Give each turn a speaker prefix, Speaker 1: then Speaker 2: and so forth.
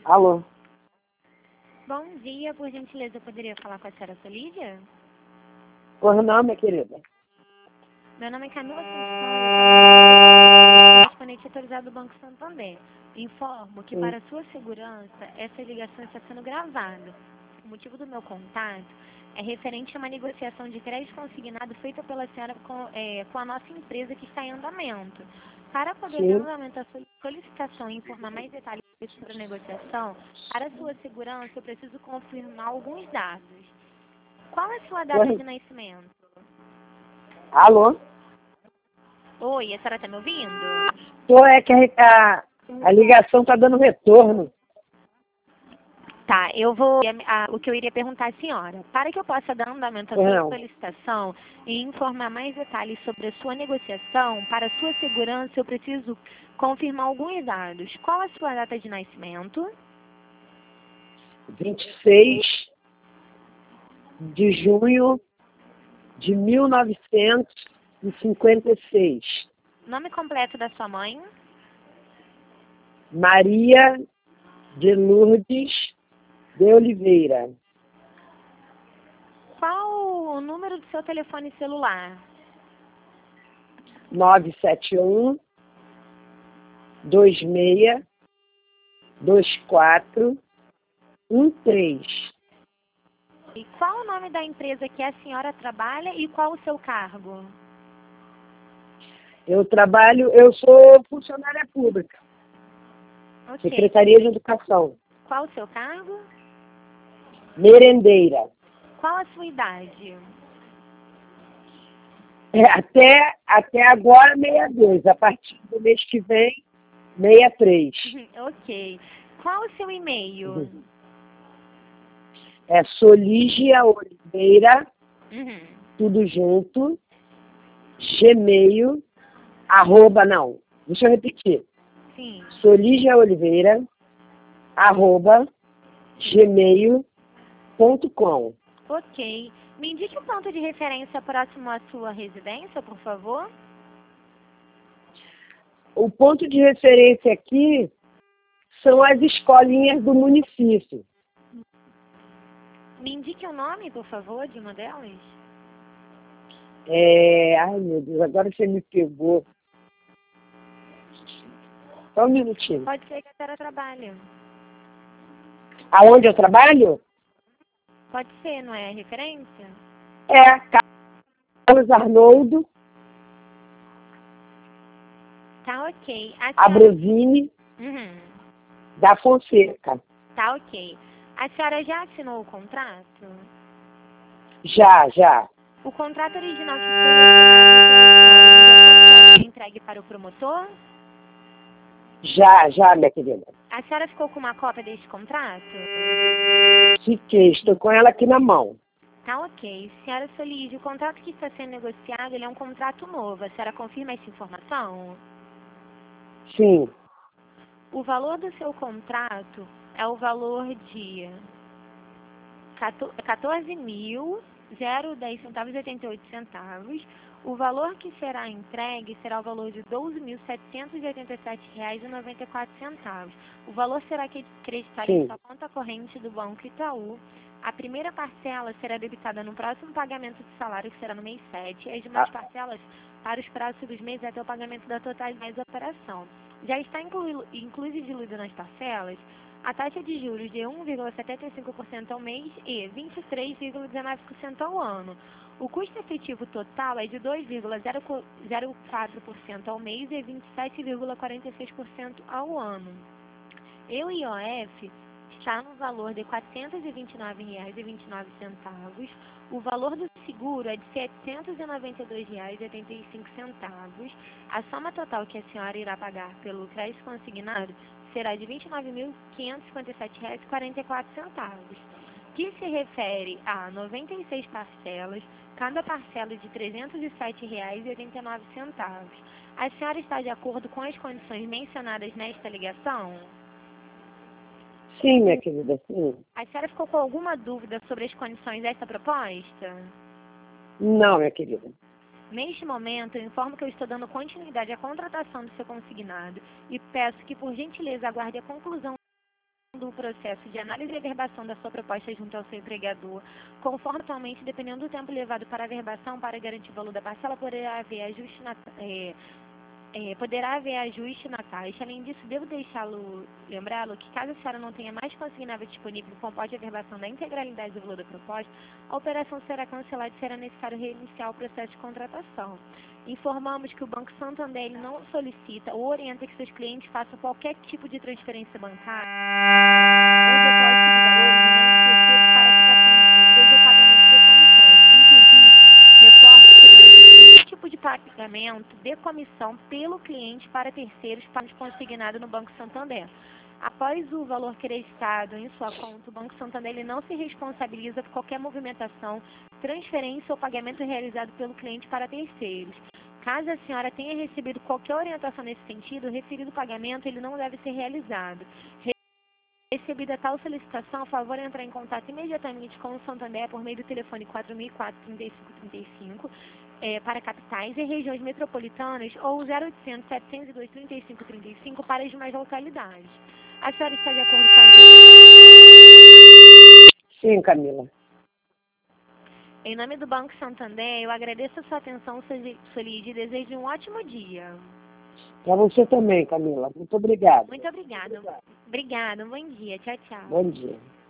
Speaker 1: Alô?
Speaker 2: Bom dia, por gentileza, eu poderia falar com a senhora Solídia?
Speaker 1: Por não, minha querida.
Speaker 2: Meu nome é Camila Santos, correspondente autorizado do Banco Santander. Informo que, para sua segurança, essa ligação está sendo gravada. O motivo do meu contato é referente a uma negociação de crédito consignado feita pela senhora com a nossa empresa que está em andamento. Para poder dar andamento à solicitação e informar mais detalhes sobre a negociação, para sua segurança, eu preciso confirmar alguns dados. Qual é a sua data de nascimento?
Speaker 1: Alô?
Speaker 2: Oi, a senhora está me ouvindo?
Speaker 1: É que a ligação está dando retorno.
Speaker 2: Tá, eu vou. O que eu iria perguntar à senhora, para que eu possa dar andamento à sua solicitação e informar mais detalhes sobre a sua negociação, para sua segurança, eu preciso confirmar alguns dados. Qual a sua data de nascimento?
Speaker 1: 26 de junho de 1956.
Speaker 2: Nome completo da sua mãe?
Speaker 1: Maria de Lourdes de Oliveira.
Speaker 2: Qual o número do seu telefone celular?
Speaker 1: 971 26 24 13.
Speaker 2: E qual o nome da empresa que a senhora trabalha e qual o seu cargo?
Speaker 1: Eu sou funcionária pública.
Speaker 2: Okay.
Speaker 1: Secretaria de Educação.
Speaker 2: Qual o seu cargo?
Speaker 1: Merendeira.
Speaker 2: Qual a sua idade?
Speaker 1: Até agora, 62. A partir do mês que vem, 63.
Speaker 2: Ok. Qual o seu e-mail?
Speaker 1: É Solígia Oliveira, tudo junto, Gmail, deixa eu repetir.
Speaker 2: Sim.
Speaker 1: Solígia Oliveira, @gmail.com.
Speaker 2: Ok. Me indique um ponto de referência próximo à sua residência, por favor.
Speaker 1: O ponto de referência aqui são as escolinhas do município.
Speaker 2: Me indique o nome, por favor, de uma delas.
Speaker 1: Ai, meu Deus, agora você me pegou. Só um minutinho.
Speaker 2: Pode ser que a senhora trabalhe.
Speaker 1: Aonde eu trabalho?
Speaker 2: Pode ser, não é referência?
Speaker 1: Carlos Arnoldo.
Speaker 2: Tá ok.
Speaker 1: Abrosini da Fonseca.
Speaker 2: Tá ok. A senhora já assinou o contrato?
Speaker 1: Já.
Speaker 2: O contrato original que foi assinado pela senhora já foi entregue para o promotor?
Speaker 1: Já, minha querida.
Speaker 2: A senhora ficou com uma cópia deste contrato?
Speaker 1: Fiquei, estou com ela aqui na mão.
Speaker 2: Tá ok. Senhora Solígia, o contrato que está sendo negociado, ele é um contrato novo. A senhora confirma essa informação?
Speaker 1: Sim.
Speaker 2: O valor do seu contrato é o valor de 14.010,88. O valor que será entregue será o valor de R$ 12.787,94. O valor será creditado em sua conta corrente do Banco Itaú. A primeira parcela será debitada no próximo pagamento de salário, que será no mês 7, e as demais parcelas para os próximos meses até o pagamento da totalidade da operação. Já está incluído diluído nas parcelas a taxa de juros de 1,75% ao mês e 23,19% ao ano. O custo efetivo total é de 2,04% ao mês e 27,46% ao ano. E o IOF está no valor de R$ 429,29. O valor do seguro é de R$ 792,85. A soma total que a senhora irá pagar pelo crédito consignado será de R$ 29.557,44, que se refere a 96 parcelas, cada parcela de R$ 307,89. A senhora está de acordo com as condições mencionadas nesta ligação?
Speaker 1: Sim, minha querida, sim.
Speaker 2: A senhora ficou com alguma dúvida sobre as condições dessa proposta?
Speaker 1: Não, minha querida.
Speaker 2: Neste momento, eu informo que eu estou dando continuidade à contratação do seu consignado e peço que, por gentileza, aguarde a conclusão iniciando o processo de análise e averbação da sua proposta junto ao seu empregador. Conforme atualmente, dependendo do tempo levado para a averbação, para garantir o valor da parcela, poderá haver ajuste na taxa. Além disso, devo lembrá-lo que caso a senhora não tenha mais consignável disponível com a averbação da integralidade do valor da proposta, a operação será cancelada e será necessário reiniciar o processo de contratação. Informamos que o Banco Santander ele não solicita ou orienta que seus clientes façam qualquer tipo de transferência bancária ou depósito de valores em nome de terceiros para quitação de dívidas ou pagamento de comissões. Inclusive, reforço que não existe nenhum tipo de pagamento de comissão pelo cliente para terceiros consignado no Banco Santander. Após o valor creditado em sua conta, o Banco Santander ele não se responsabiliza por qualquer movimentação, transferência ou pagamento realizado pelo cliente para terceiros. Caso a senhora tenha recebido qualquer orientação nesse sentido, o referido pagamento ele não deve ser realizado. Recebida tal solicitação, a favor de entrar em contato imediatamente com o Santander por meio do telefone 4004-3535 para capitais e regiões metropolitanas ou 0800 702 3535 para as demais localidades. A senhora está de acordo com as orientações?
Speaker 1: Sim, Camila.
Speaker 2: Em nome do Banco Santander, eu agradeço a sua atenção, Solide, e desejo um ótimo dia.
Speaker 1: Para você também, Camila. Muito obrigado.
Speaker 2: Muito obrigada. Obrigada, um bom dia. Tchau, tchau.
Speaker 1: Bom dia.